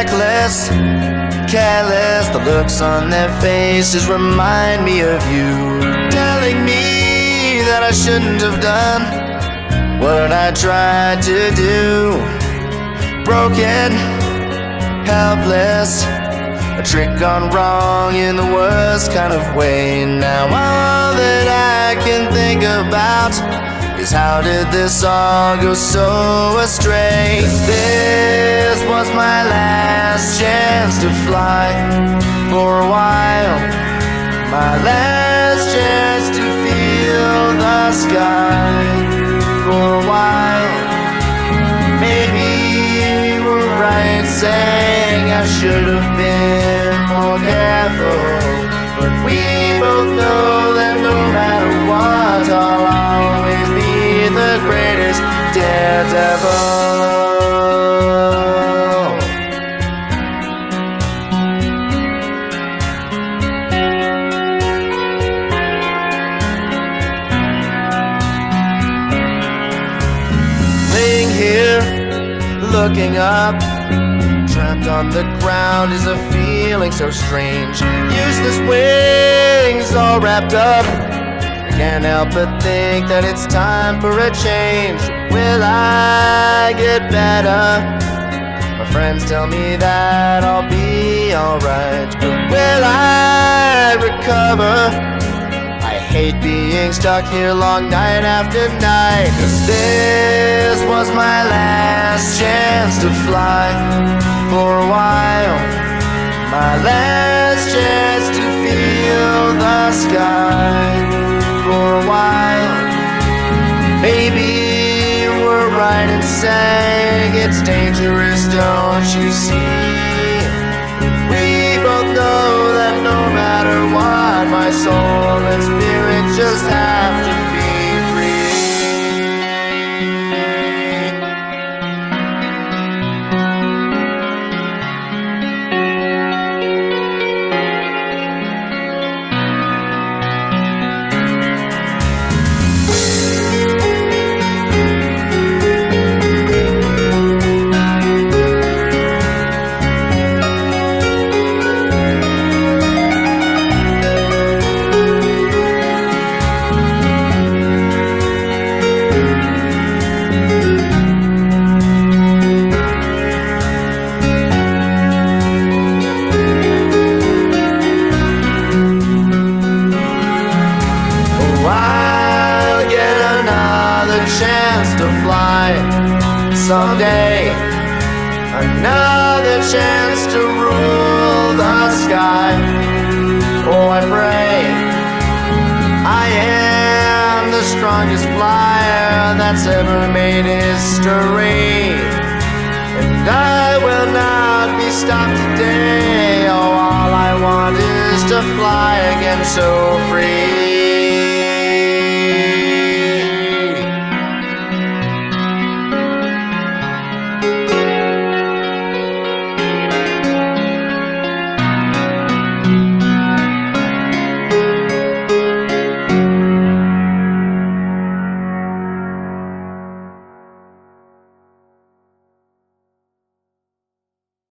reckless, careless. The looks on their faces remind me of you, telling me that I shouldn't have done what I tried to do. Broken, helpless, a trick gone wrong in the worst kind of way. Now all that I can think about is how did this all go so astray? This was my last chance to fly for a while, my last chance to feel the sky for a while. Maybe you were right saying I should have been more careful, but we both know that no matter what, I'll always be the greatest daredevil. Laying here, looking up, trapped on the ground is a feeling so strange. Useless wings all wrapped up, can't help but think that it's time for a change. Will I get better? My friends tell me that I'll be alright, but will I recover? I hate being stuck here long night after night, 'cause this was my last chance to fly for a while, my last chance to feel the sky for a while. Maybe you were right in saying it's dangerous, don't you see? We both know that no matter what, my soul and spirit just have to be free. Chance to fly someday, another chance to rule the sky. Oh, I pray I am the strongest flyer that's ever made history, and I will not be stopped today. Oh, all I want is to fly again so free.